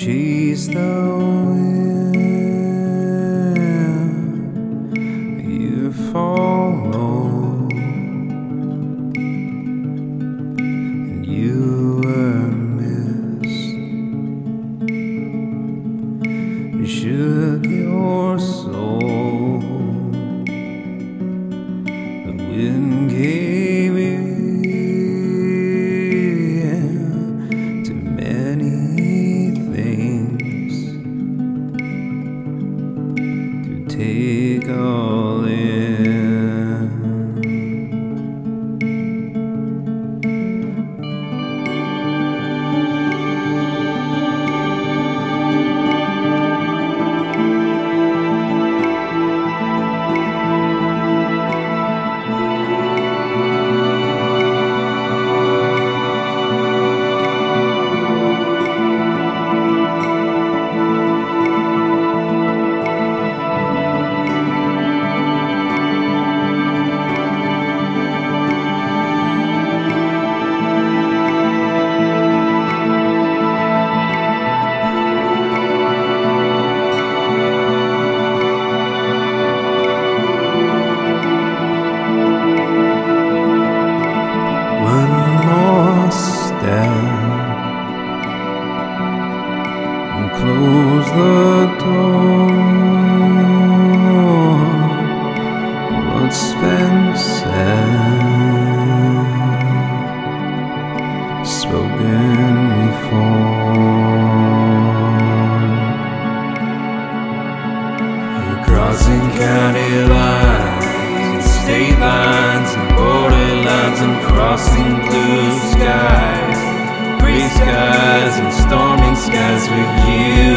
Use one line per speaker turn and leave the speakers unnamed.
chase the wind, you follow, and you were missed. You shook your soul, the wind gave in to many things to take all in. And close the door. What's been said, spoken before. You're crossing county lines, state lines, and borderlines, and crossing blue skies, gray skies, and storming skies with you.